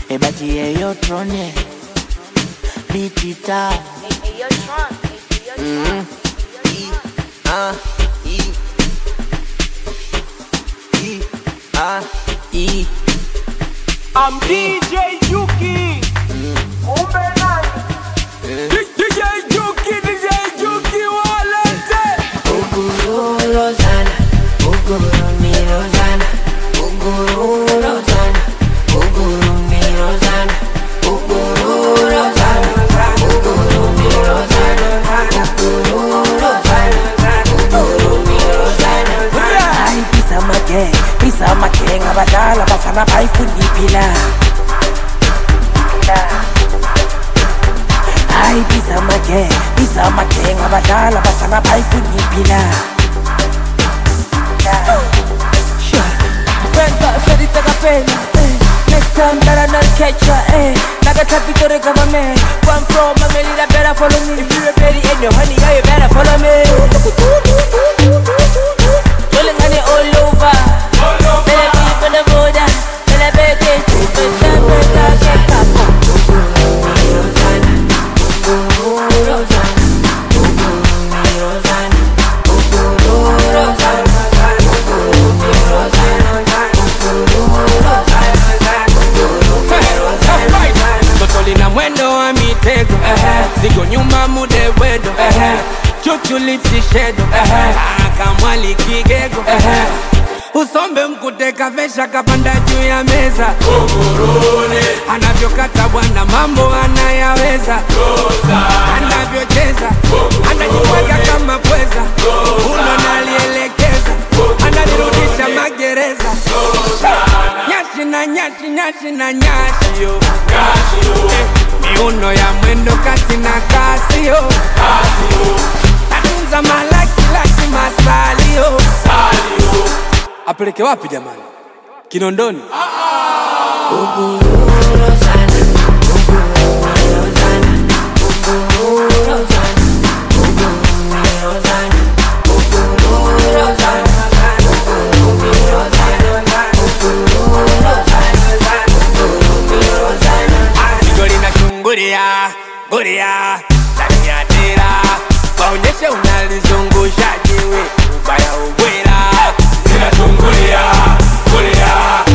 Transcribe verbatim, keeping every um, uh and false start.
E bati e yo trone Bitita Hey, yo, Tron. Hey, yo, Tron. E, A, E E, A, E I'm D J Yuki. D J Yuki, D J Yuki, walete. Uguru Rosanna, Uguru mi Rosanna, Uguru Rosanna, Uguru mi Rosanna, Uguru Rosanna, Uguru mi Rosanna, Uguru Rosanna, Uguru mi Rosanna. Ay pisa make, pisa make ngabadala bafana bayifuna iphila. Ay pisa make, pisa make ngabadala bafana bayifuna iphila. Next time better not catch ya, eh. Naga tapi to the government. One pro, my lady that better follow me. If you're ready and your honey, yeah, you better follow me. Rolling honey all over. Better be for the border. Better be get to the time, better get up. Zigo nyuma mude wedo Chuchu lipsi shedo Akamwali kigego Usombe mkuteka vesha kapanda juu ya meza Ugurune Anavyokata bwana mambo anayaweza Anavyocheza Anajimwaga kama pweza Uno nalielekeza Ananirudisha magereza Nyashi na nyashi nyashi na nyashi yo eh, miuno ya mwendo kasi na kasi yo Tatunza malaki laki masali yo Apeleke wapi jamani? Kinondoni? Uguru Rosanna, Uguru Rosanna, Uguru Rosanna, Uguru Rosanna, Uguru Rosanna, Uguru Rosanna, Uguru Rosanna, Uguru Rosanna. Sigori na chunguria, guria, ndani ya dira waonyeshe unalizungusha jiwe ubaya ubwera. Nina chunguria, guria